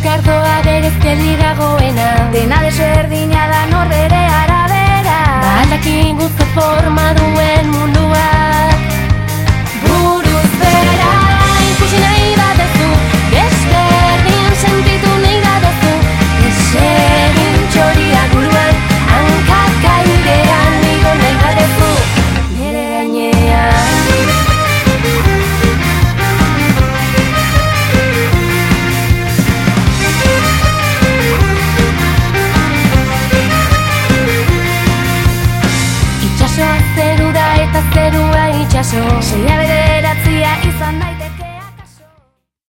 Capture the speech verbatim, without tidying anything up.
ardoa berezkeli dagoena, dena desberdina da norbere arabera, baldakin guzti forma duen munduak. Buruz bera ikusi nahi badezu, desberdin sentitu nahi badezu, desegin txoria buruan, hankak airean igo nahi badezu, nere gainean. Itxasoa zeru da eta zerua itxaso, seia bederatzia izan daiteke.